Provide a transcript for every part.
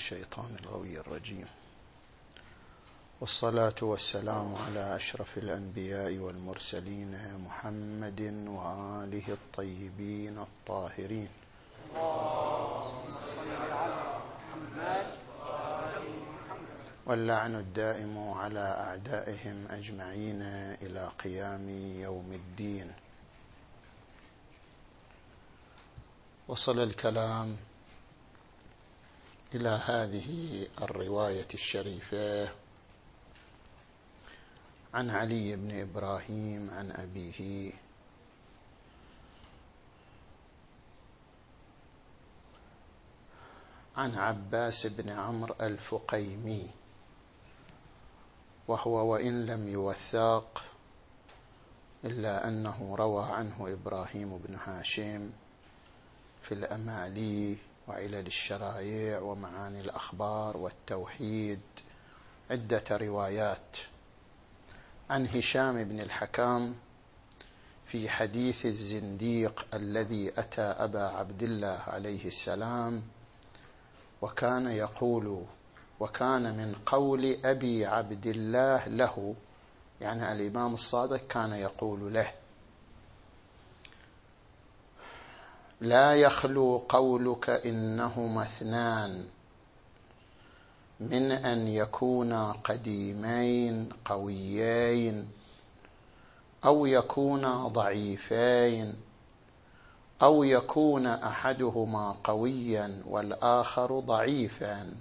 الشيطان الغوي الرجيم، والصلاة والسلام على أشرف الأنبياء والمرسلين محمد وآله الطيبين الطاهرين. واللعن الدائم على أعدائهم أجمعين إلى قيام يوم الدين. وصل الكلام إلى هذه الرواية الشريفة عن علي بن إبراهيم عن أبيه عن عباس بن عمرو الفقيمي، وهو وإن لم يوثق إلا أنه روى عنه إبراهيم بن هاشم في الأمالي وعلل الشرائع ومعاني الأخبار والتوحيد عدة روايات، عن هشام بن الحكم في حديث الزنديق الذي أتى أبا عبد الله عليه السلام وكان يقول، وكان من قول أبي عبد الله له، يعني الإمام الصادق كان يقول له: لا يخلو قولك إنهما اثنان من أن يكونا قديمين قويين، أو يكونا ضعيفين، أو يكون أحدهما قويا والآخر ضعيفا.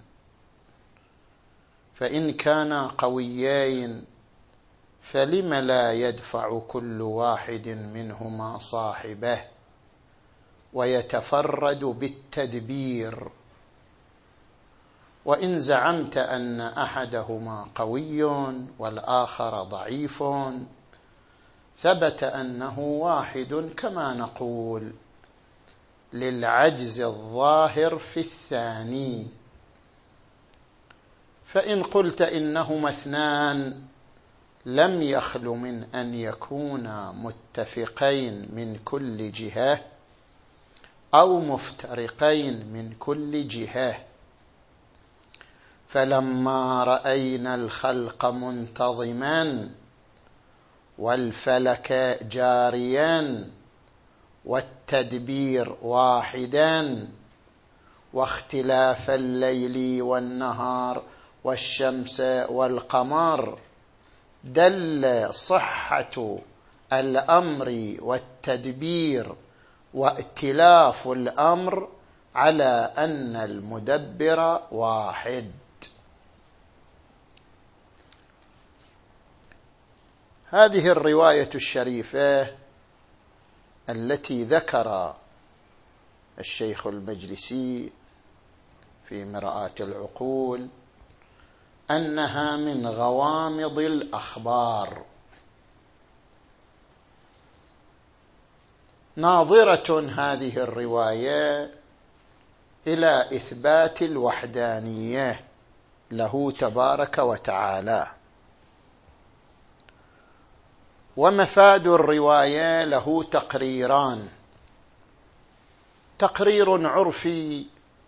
فإن كانا قويين فلم لا يدفع كل واحد منهما صاحبه ويتفرد بالتدبير؟ وإن زعمت أن أحدهما قوي والآخر ضعيف ثبت أنه واحد كما نقول، للعجز الظاهر في الثاني. فإن قلت إنهما اثنان لم يخل من أن يكونا متفقين من كل جهة أو مفترقين من كل جهة. فلما رأينا الخلق منتظما والفلك جاريا والتدبير واحدا واختلاف الليل والنهار والشمس والقمر، دل صحة الأمر والتدبير وائتلاف الأمر على أن المدبر واحد. هذه الرواية الشريفة التي ذكر الشيخ المجلسي في مرآة العقول أنها من غوامض الأخبار، ناظرة هذه الرواية إلى إثبات الوحدانية له تبارك وتعالى. ومفاد الرواية له تقريران: تقرير عرفي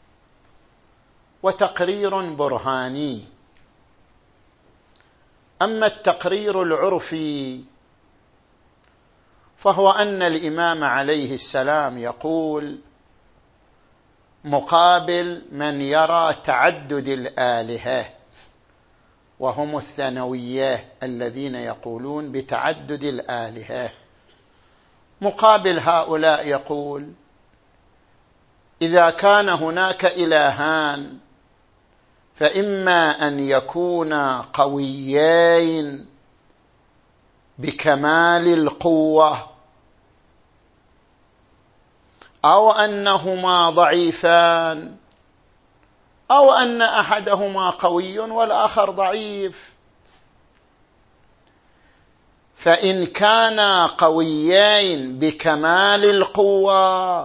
وتقرير برهاني. أما التقرير العرفي فهو أن الإمام عليه السلام يقول مقابل من يرى تعدد الآلهة، وهم الثانوية الذين يقولون بتعدد الآلهة، مقابل هؤلاء يقول: إذا كان هناك إلهان فإما أن يكونا قويين بكمال القوة، أو أنهما ضعيفان، أو أن أحدهما قوي والآخر ضعيف. فإن كانا قويين بكمال القوة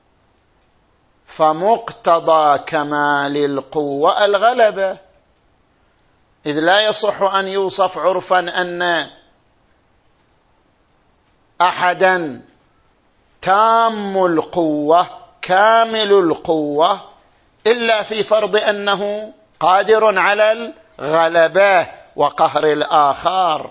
فمقتضى كمال القوة الغلبة، إذ لا يصح أن يوصف عرفا أن أحدا تام القوة كامل القوة إلا في فرض أنه قادر على الغلبة وقهر الآخر.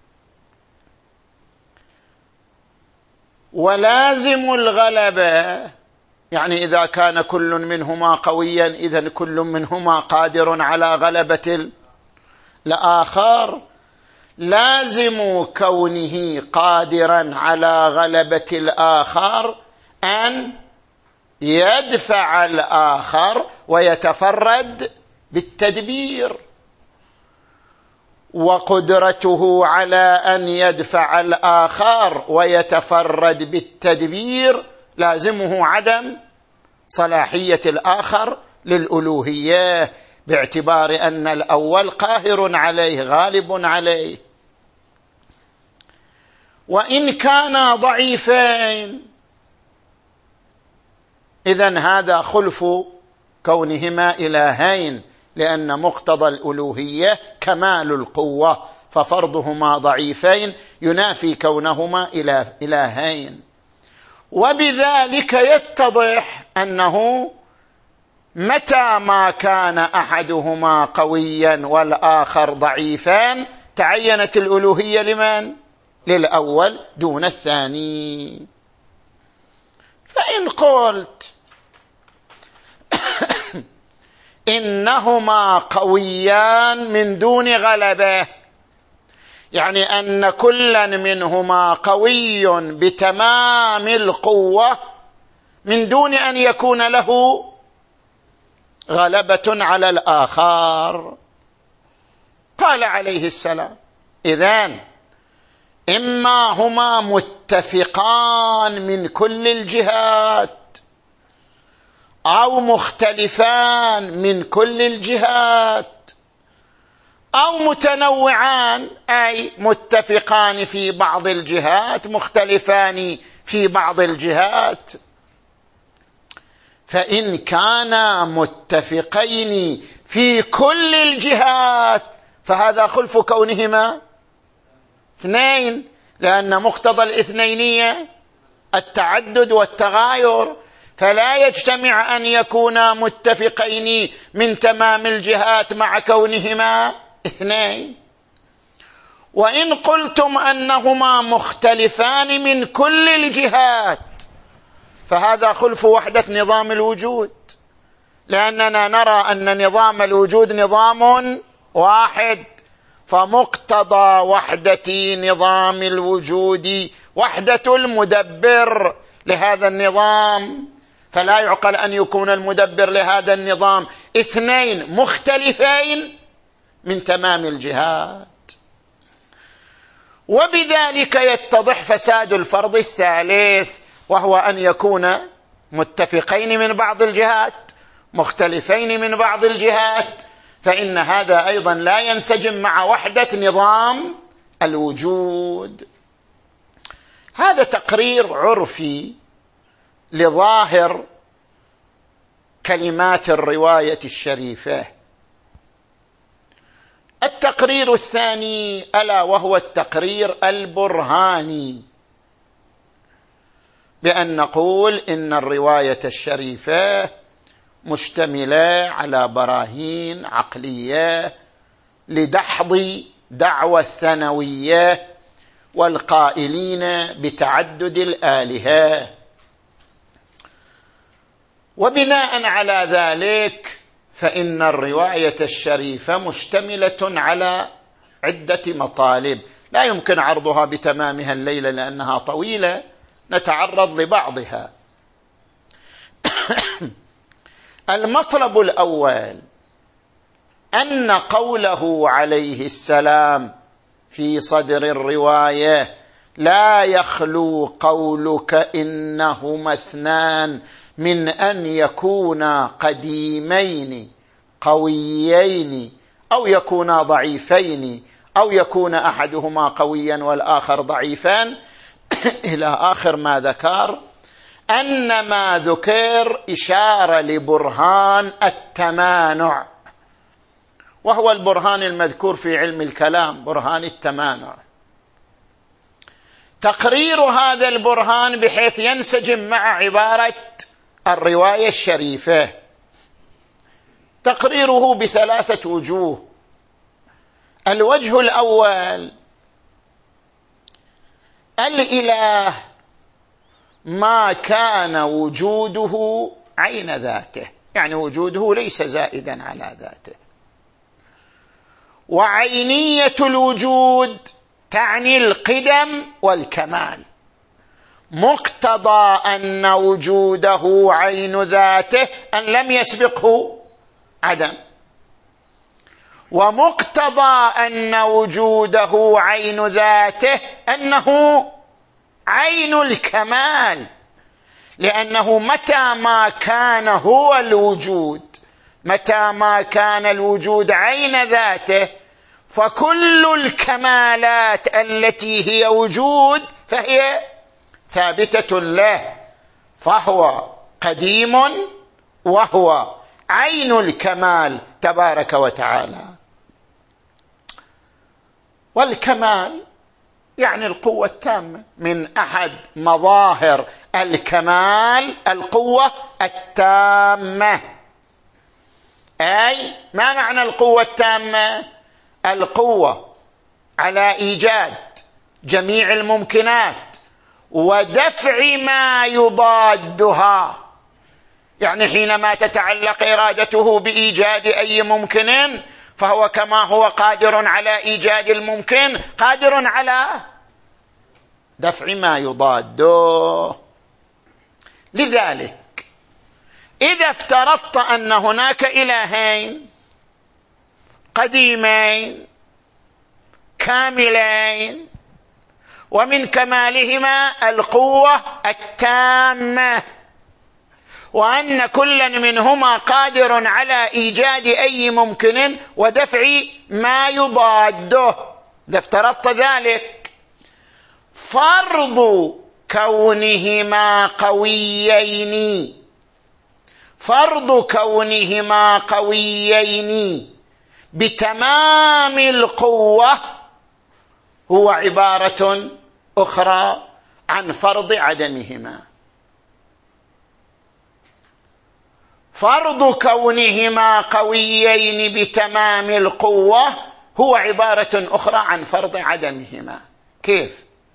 ولازم الغلبة يعني إذا كان كل منهما قويا إذن كل منهما قادر على غلبة الآخر. لازم كونه قادرا على غلبة الآخر أن يدفع الآخر ويتفرد بالتدبير، وقدرته على أن يدفع الآخر ويتفرد بالتدبير لازمه عدم صلاحية الآخر للألوهية، باعتبار أن الأول قاهر عليه غالب عليه. وإن كانا ضعيفين إذن هذا خلف كونهما إلهين، لأن مقتضى الألوهية كمال القوة، ففرضهما ضعيفين ينافي كونهما إلهين. وبذلك يتضح أنه متى ما كان أحدهما قويا والآخر ضعيفان تعينت الألوهية لمن؟ للأول دون الثاني. فإن قلت إنهما قويان من دون غلبة، يعني أن كلا منهما قوي بتمام القوة من دون أن يكون له غلبة على الآخر. قال عليه السلام: إذن إما هما متفقان من كل الجهات أو مختلفان من كل الجهات أو متنوعان، أي متفقان في بعض الجهات مختلفان في بعض الجهات. فإن كانا متفقين في كل الجهات فهذا خلف كونهما اثنين، لأن مقتضى الاثنينية التعدد والتغاير، فلا يجتمع أن يكونا متفقين من تمام الجهات مع كونهما اثنين. وإن قلتم أنهما مختلفان من كل الجهات فهذا خلف وحدة نظام الوجود، لأننا نرى أن نظام الوجود نظام واحد، فمقتضى وحدة نظام الوجود وحدة المدبر لهذا النظام، فلا يعقل أن يكون المدبر لهذا النظام اثنين مختلفين من تمام الجهات. وبذلك يتضح فساد الفرض الثالث، وهو أن يكون متفقين من بعض الجهات مختلفين من بعض الجهات، فإن هذا أيضا لا ينسجم مع وحدة نظام الوجود. هذا تقرير عرفي لظاهر كلمات الرواية الشريفة. التقرير الثاني ألا وهو التقرير البرهاني، بأن نقول إن الرواية الشريفة مشتملة على براهين عقلية لدحض دعوى الثانوية والقائلين بتعدد الآلهة. وبناء على ذلك فإن الرواية الشريفة مشتملة على عدة مطالب لا يمكن عرضها بتمامها الليلة لأنها طويلة، نتعرض لبعضها. المطلب الأول أن قوله عليه السلام في صدر الرواية لا يخلو قولك إنهما اثنان من أن يكونا قديمين قويين أو يكونا ضعيفين أو يكون أحدهما قويا والآخر ضعيفان إلى آخر ما ذكر، أن ما ذكر إشارة لبرهان التمانع، وهو البرهان المذكور في علم الكلام برهان التمانع. تقرير هذا البرهان بحيث ينسجم مع عبارة الرواية الشريفة تقريره بثلاثة وجوه. الوجه الأول: الإله ما كان وجوده عين ذاته، يعني وجوده ليس زائدا على ذاته. وعينية الوجود تعني القدم والكمال، مقتضى أن وجوده عين ذاته أن لم يسبقه عدم، ومقتضى أن وجوده عين ذاته أنه عين الكمال، لأنه متى ما كان هو الوجود، متى ما كان الوجود عين ذاته، فكل الكمالات التي هي وجود فهي ثابتة له، فهو قديم وهو عين الكمال تبارك وتعالى. والكمال يعني القوة التامة، من أحد مظاهر الكمال القوة التامة. أي ما معنى القوة التامة؟ القوة على إيجاد جميع الممكنات ودفع ما يضادها، يعني حينما تتعلق إرادته بإيجاد أي ممكن فهو كما هو قادر على إيجاد الممكن قادر على دفع ما يضاده. لذلك إذا افترضت أن هناك إلهين قديمين كاملين ومن كمالهما القوة التامة، وأن كل منهما قادر على إيجاد أي ممكن ودفع ما يضاده، إذا افترضت ذلك، فرض كونهما قويين، فرض كونهما قويين بتمام القوة هو عبارة أخرى عن فرض عدمهما. فرض كونهما قويين بتمام القوة هو عبارة أخرى عن فرض عدمهما. كيف؟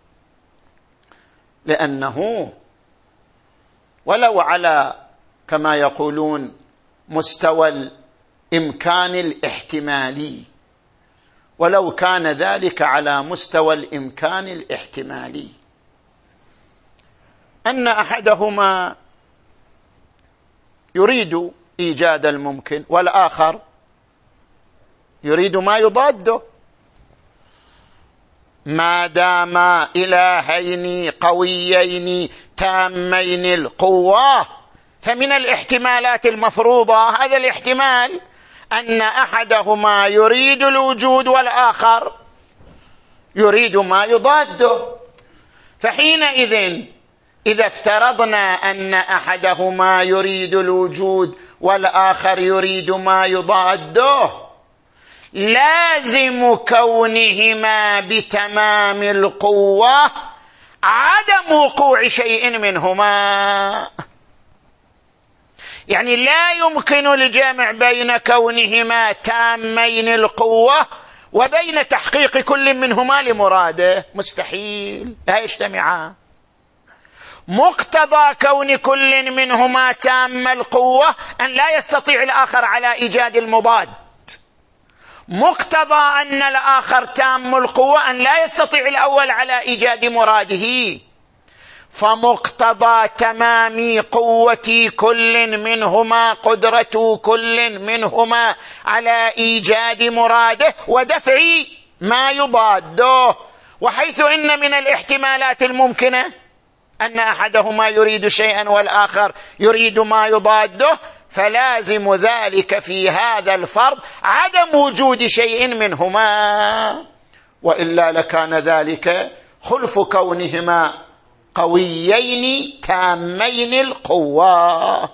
لأنه ولو على كما يقولون مستوى الإمكان الاحتمالي، ولو كان ذلك على مستوى الإمكان الاحتمالي، أن أحدهما يريد إيجاد الممكن والآخر يريد ما يضاده، ما دام إلهين قويين تامين القوة فمن الاحتمالات المفروضة هذا الاحتمال أن أحدهما يريد الوجود والآخر يريد ما يضاده. فحينئذ إذا افترضنا أن أحدهما يريد الوجود والآخر يريد ما يضاده، لازم كونهما بتمام القوة عدم وقوع شيء منهما. يعني لا يمكن الجمع بين كونهما تامين القوة وبين تحقيق كل منهما لمراده، مستحيل، لا يجتمعان. مقتضى كون كل منهما تام القوة أن لا يستطيع الآخر على إيجاد المضاد، مقتضى أن الآخر تام القوة أن لا يستطيع الأول على إيجاد مراده. فمقتضى تمام قوة كل منهما قدرة كل منهما على إيجاد مراده ودفع ما يضاده. وحيث إن من الاحتمالات الممكنة أن أحدهما يريد شيئا والآخر يريد ما يضاده، فلازم ذلك في هذا الفرض عدم وجود شيء منهما، وإلا لكان ذلك خلف كونهما قويين تامين القوة.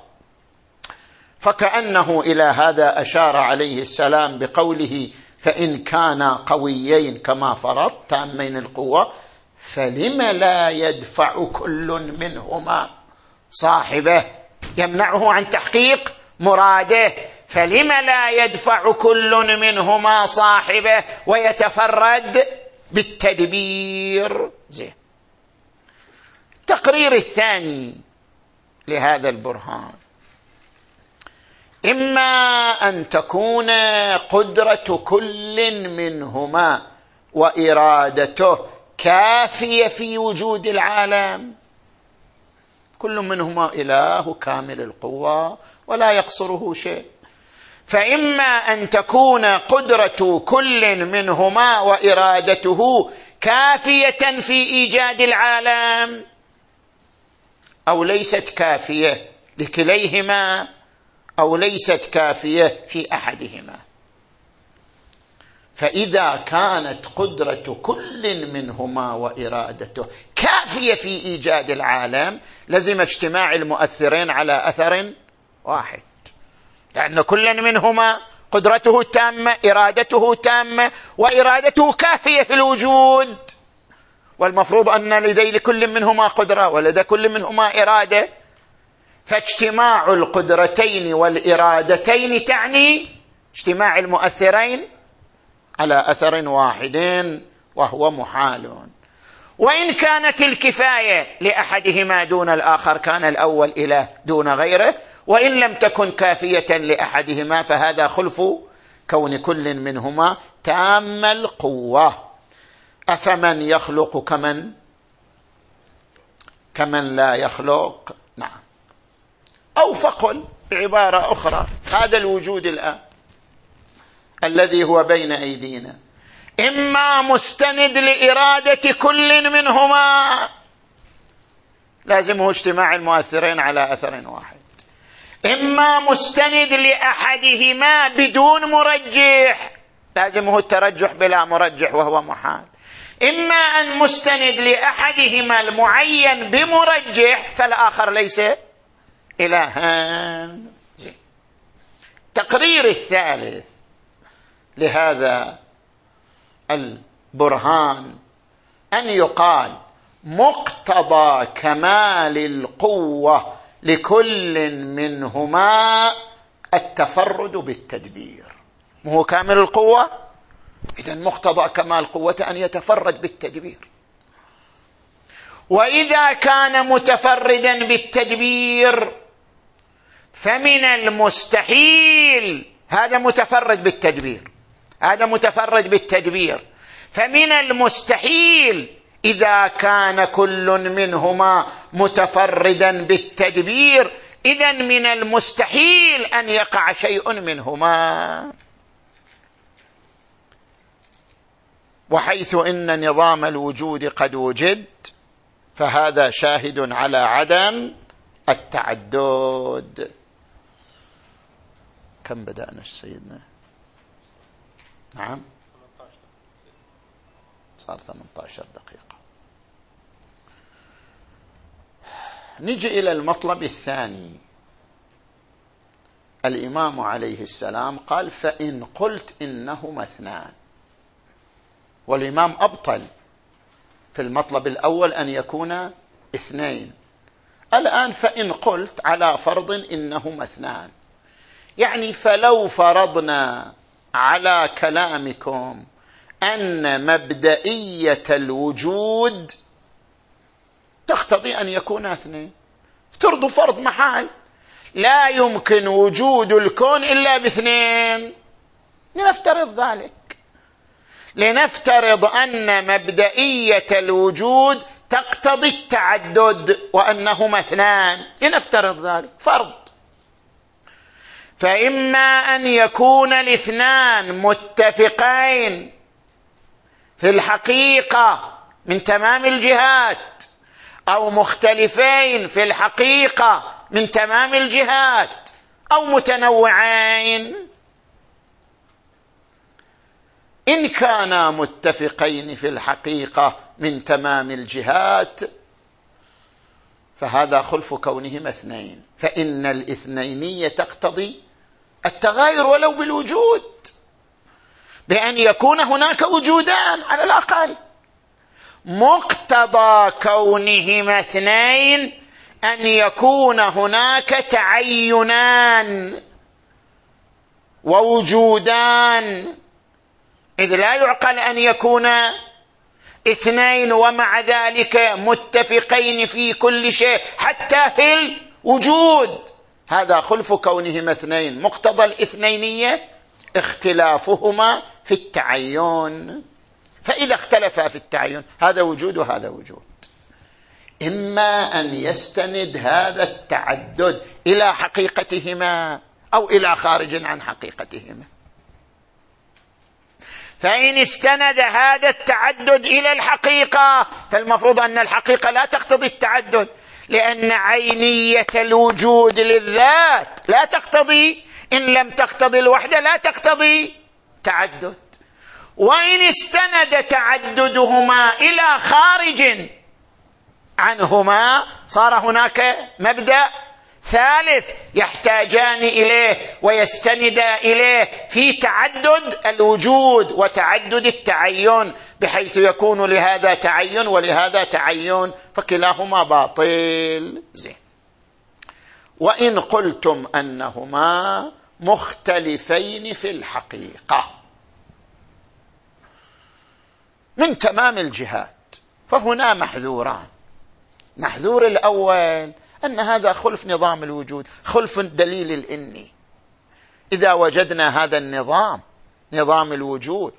فكأنه إلى هذا أشار عليه السلام بقوله فإن كانا قويين كما فرض تامين القوة فلم لا يدفع كل منهما صاحبه، يمنعه عن تحقيق مراده. فلم لا يدفع كل منهما صاحبه ويتفرد بالتدبير؟ زين. التقرير الثاني لهذا البرهان: إما أن تكون قدرة كل منهما وإرادته كافية في وجود العالم، كل منهما إله كامل القوة ولا يقصره شيء، فإما أن تكون قدرة كل منهما وإرادته كافية في إيجاد العالم، أو ليست كافية لكليهما، أو ليست كافية في أحدهما. فإذا كانت قدرة كل منهما وإرادته كافية في إيجاد العالم، لزم اجتماع المؤثرين على أثر واحد، لأن كل منهما قدرته تامة، إرادته تامة، وإرادته كافية في الوجود، والمفروض أن لدي لكل منهما قدرة ولدى كل منهما إرادة، فاجتماع القدرتين والإرادتين تعني اجتماع المؤثرين على أثر واحد، وهو محال. وإن كانت الكفاية لأحدهما دون الآخر كان الأول إله دون غيره، وإن لم تكن كافية لأحدهما فهذا خلف كون كل منهما تام القوة. أفمن يخلق كمن لا يخلق؟ نعم. أو فقل بعبارة أخرى: هذا الوجود الآن الذي هو بين أيدينا إما مستند لإرادة كل منهما، لازمه اجتماع المؤثرين على أثر واحد، إما مستند لأحدهما بدون مرجح، لازمه الترجح بلا مرجح وهو محال، إما أن مستند لأحدهما المعين بمرجح فالآخر ليس إلها. التقرير الثالث لهذا البرهان أن يقال مقتضى كمال القوة لكل منهما التفرد بالتدبير. هو كامل القوة، إذن مقتضى كمال قوة أن يتفرد بالتدبير. وإذا كان متفردا بالتدبير فمن المستحيل، هذا متفرد بالتدبير، هذا متفرد بالتدبير، فمن المستحيل إذا كان كل منهما متفردا بالتدبير، إذن من المستحيل أن يقع شيء منهما. وحيث إن نظام الوجود قد وجد فهذا شاهد على عدم التعدد. كم بدأنا سيدنا؟ نعم، صار 18 دقيقة. نجي إلى المطلب الثاني. الإمام عليه السلام قال: فإن قلت إنهما اثنان. والإمام أبطل في المطلب الأول أن يكون اثنين، الآن فإن قلت على فرض إنهما اثنان، يعني فلو فرضنا على كلامكم أن مبدئية الوجود تقتضي أن يكون اثنين، افترضوا فرض محال، لا يمكن وجود الكون إلا باثنين، لنفترض ذلك، لنفترض أن مبدئية الوجود تقتضي التعدد وأنهما اثنان، لنفترض ذلك فرض. فإما أن يكون الاثنان متفقين في الحقيقة من تمام الجهات، أو مختلفين في الحقيقة من تمام الجهات، أو متنوعين. إن كانا متفقين في الحقيقة من تمام الجهات فهذا خلف كونهما اثنين، فإن الاثنينية تقتضي التغاير ولو بالوجود، بأن يكون هناك وجودان على الأقل. مقتضى كونهما اثنين أن يكون هناك تعينان، ووجودان، إذ لا يعقل أن يكون اثنين ومع ذلك متفقين في كل شيء حتى في الوجود. هذا خلف كونهما اثنين. مقتضى الاثنينية اختلافهما في التعين، فإذا اختلفا في التعين هذا وجود وهذا وجود. إما أن يستند هذا التعدد إلى حقيقتهما أو إلى خارج عن حقيقتهما. فإن استند هذا التعدد إلى الحقيقة فالمفروض أن الحقيقة لا تقتضي التعدد، لأن عينية الوجود للذات لا تقتضي، إن لم تقتضي الوحدة لا تقتضي تعدد. وإن استند تعددهما إلى خارج عنهما صار هناك مبدأ ثالث يحتاجان إليه ويستندا إليه في تعدد الوجود وتعدد التعين، بحيث يكون لهذا تعين ولهذا تعين، فكلاهما باطل. زين. وإن قلتم أنهما مختلفين في الحقيقة من تمام الجهات فهنا محذوران. محذور الأول أن هذا خلف نظام الوجود، خلف دليل الإني. إذا وجدنا هذا النظام، نظام الوجود،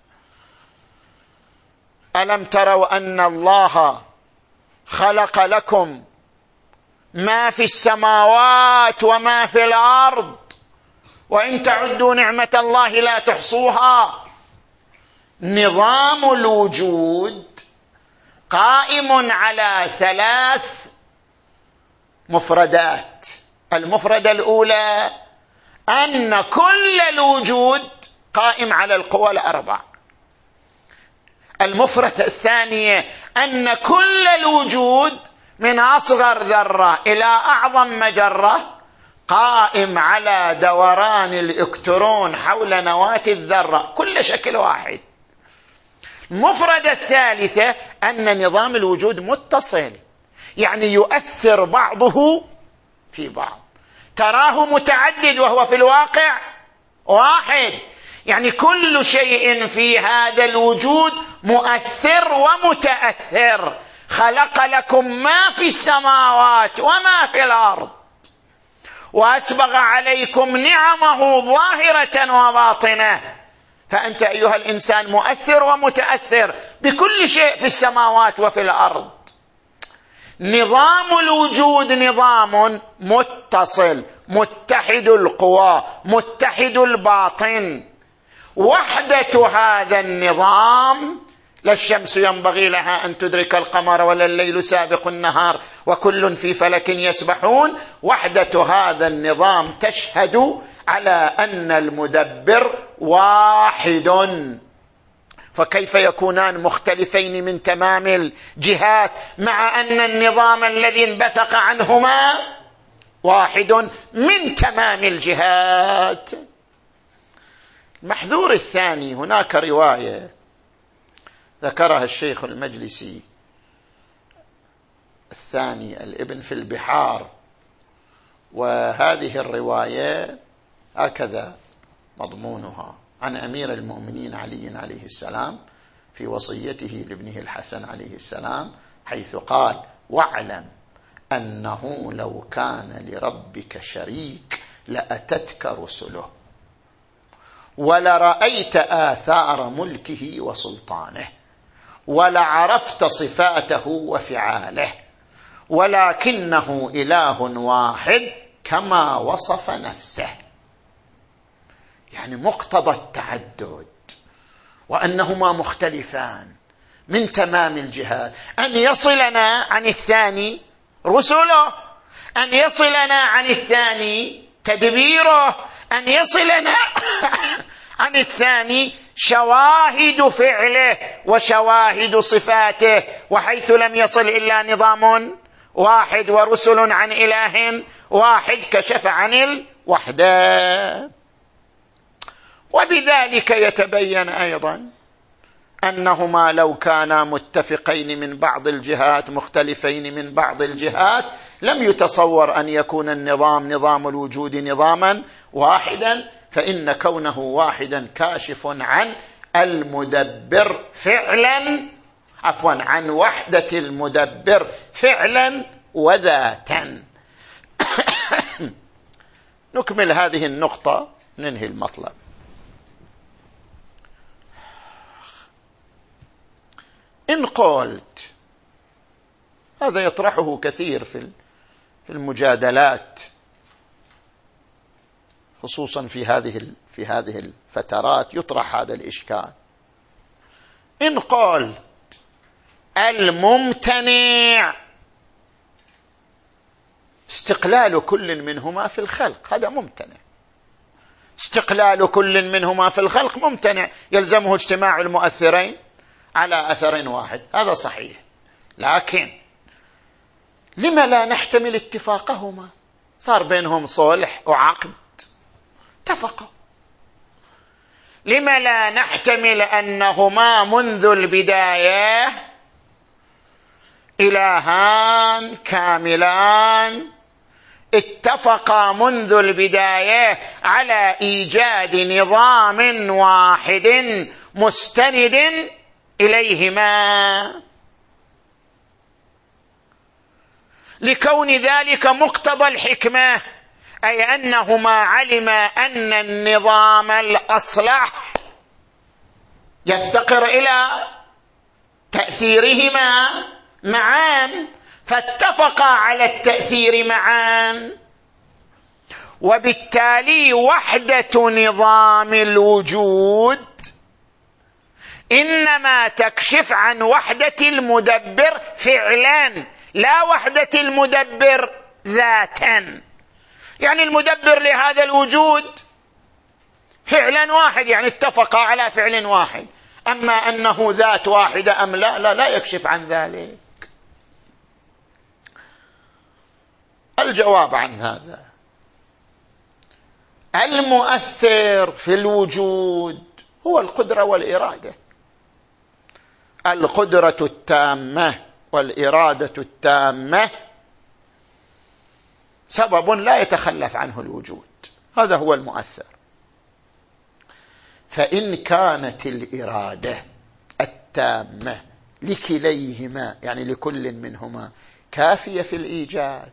ألم تروا أن الله خلق لكم ما في السماوات وما في الأرض وإن تعدوا نعمة الله لا تحصوها. نظام الوجود قائم على ثلاث مفردات. المفردة الأولى أن كل الوجود قائم على القوى الأربع. المفردة الثانية أن كل الوجود من أصغر ذرة إلى أعظم مجرة قائم على دوران الإلكترون حول نواة الذرة، كل شكل واحد. المفردة الثالثة أن نظام الوجود متصل، يعني يؤثر بعضه في بعض. تراه متعدد وهو في الواقع واحد، يعني كل شيء في هذا الوجود مؤثر ومتأثر. خلق لكم ما في السماوات وما في الأرض وأسبغ عليكم نعمه ظاهرة وباطنة، فأنت أيها الإنسان مؤثر ومتأثر بكل شيء في السماوات وفي الأرض. نظام الوجود نظام متصل متحد القوى متحد الباطن. وحدة هذا النظام لا الشمس ينبغي لها أن تدرك القمر ولا الليل سابق النهار وكل في فلك يسبحون. وحدة هذا النظام تشهد على أن المدبر واحد، فكيف يكونان مختلفين من تمام الجهات مع أن النظام الذي انبثق عنهما واحد من تمام الجهات؟ المحذور الثاني، هناك رواية ذكرها الشيخ المجلسي الثاني الابن في البحار، وهذه الرواية هكذا مضمونها عن أمير المؤمنين علي عليه السلام في وصيته لابنه الحسن عليه السلام، حيث قال: واعلم أنه لو كان لربك شريك لأتتك رسله ولرأيت آثار ملكه وسلطانه ولعرفت صفاته وفعاله، ولكنه إله واحد كما وصف نفسه. يعني مقتضى التعدد وأنهما مختلفان من تمام الجهات أن يصلنا عن الثاني رسله، أن يصلنا عن الثاني تدبيره، أن يصلنا عن الثاني شواهد فعله وشواهد صفاته، وحيث لم يصل إلا نظام واحد ورسل عن إله واحد كشف عن الوحدة. وبذلك يتبين أيضا أنهما لو كانا متفقين من بعض الجهات مختلفين من بعض الجهات لم يتصور أن يكون النظام نظام الوجود نظاما واحدا، فإن كونه واحدا كاشف عن المدبر فعلا، عفوا، عن وحدة المدبر فعلا وذاتا. نكمل هذه النقطة ننهي المطلب. إن قلت، هذا يطرحه كثير في المجادلات، خصوصا في هذه الفترات يطرح هذا الإشكال. إن قلت الممتنع استقلال كل منهما في الخلق، هذا ممتنع. استقلال كل منهما في الخلق ممتنع، يلزمه اجتماع المؤثرين على أثر واحد، هذا صحيح. لكن لما لا نحتمل اتفاقهما؟ صار بينهم صلح وعقد، اتفقوا. لما لا نحتمل أنهما منذ البداية إلهان كاملان اتفقا منذ البداية على إيجاد نظام واحد مستند إليهما، لكون ذلك مقتضى الحكمة، أي أنهما علما أن النظام الأصلح يفتقر إلى تأثيرهما معا، فاتفقا على التأثير معا، وبالتالي وحدة نظام الوجود إنما تكشف عن وحدة المدبر فعلا، لا وحدة المدبر ذاتا. يعني المدبر لهذا الوجود فعلا واحد، يعني اتفقا على فعل واحد، أما أنه ذات واحدة أم لا يكشف عن ذلك. الجواب عن هذا: المؤثر في الوجود هو القدرة والإرادة. القدرة التامة والإرادة التامة سبب لا يتخلف عنه الوجود، هذا هو المؤثر. فإن كانت الإرادة التامة لكليهما، يعني لكل منهما، كافية في الإيجاد،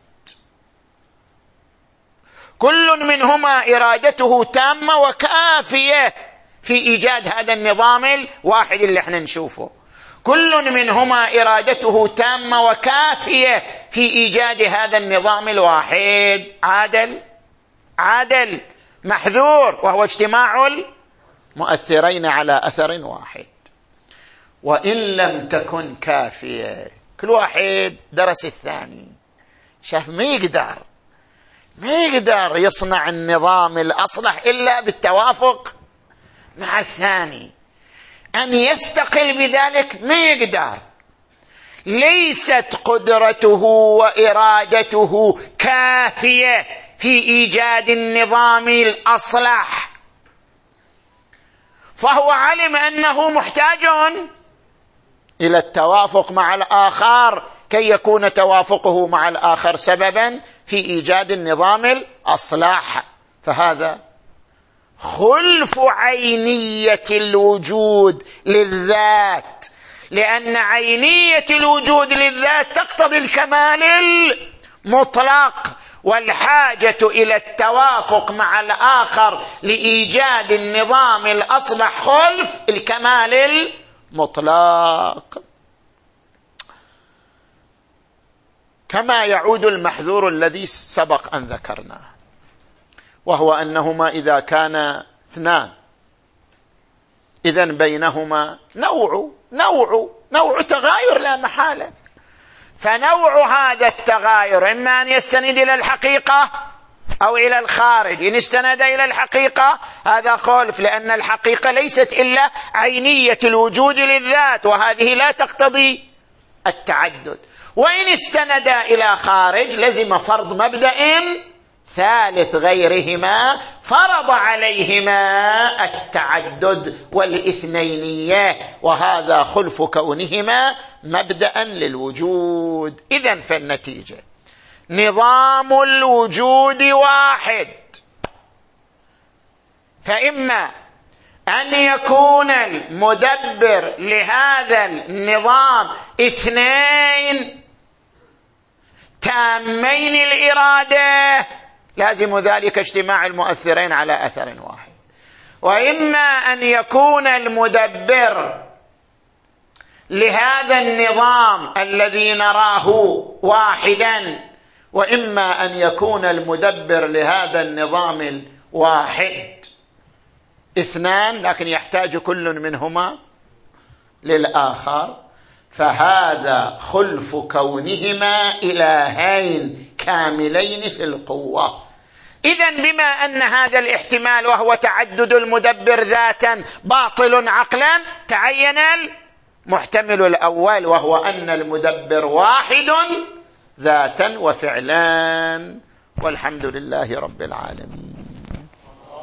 كل منهما إرادته تامة وكافية في إيجاد هذا النظام الواحد اللي احنا نشوفه، كل منهما إرادته تامة وكافية في إيجاد هذا النظام الواحد، عادل محذور، وهو اجتماع المؤثرين على أثر واحد. وإن لم تكن كافية، كل واحد درس الثاني، شاف ما يقدر يصنع النظام الأصلح إلا بالتوافق مع الثاني، أن يستقل بذلك ما يقدر، ليست قدرته وإرادته كافية في إيجاد النظام الأصلح، فهو علم أنه محتاج إلى التوافق مع الآخر كي يكون توافقه مع الآخر سببا في إيجاد النظام الأصلح. فهذا خلف عينية الوجود للذات، لأن عينية الوجود للذات تقتضي الكمال المطلق، والحاجة إلى التوافق مع الآخر لإيجاد النظام الأصلح خلف الكمال المطلق. كما يعود المحذور الذي سبق أن ذكرناه، وهو أنهما إذا كان اثنان إذن بينهما نوع تغاير لا محالة، فنوع هذا التغاير إما أن يستند إلى الحقيقة أو إلى الخارج. إن استند إلى الحقيقة هذا خلف، لأن الحقيقة ليست إلا عينية الوجود للذات، وهذه لا تقتضي التعدد. وإن استند إلى خارج لزم فرض مبدأ ثالث غيرهما فرض عليهما التعدد والإثنينية، وهذا خلف كونهما مبدأ للوجود. إذن فالنتيجة نظام الوجود واحد، فإما أن يكون المدبر لهذا النظام اثنين تامين الإرادة، لازم ذلك اجتماع المؤثرين على أثر واحد، وإما أن يكون المدبر لهذا النظام الذي نراه واحدا، وإما أن يكون المدبر لهذا النظام الواحد اثنان، لكن يحتاج كل منهما للآخر، فهذا خلف كونهما إلهين كاملين في القوة. إذن بما أن هذا الاحتمال وهو تعدد المدبر ذاتا باطل عقلا، تعين المحتمل الأول وهو أن المدبر واحد ذاتا وفعلان، والحمد لله رب العالمين.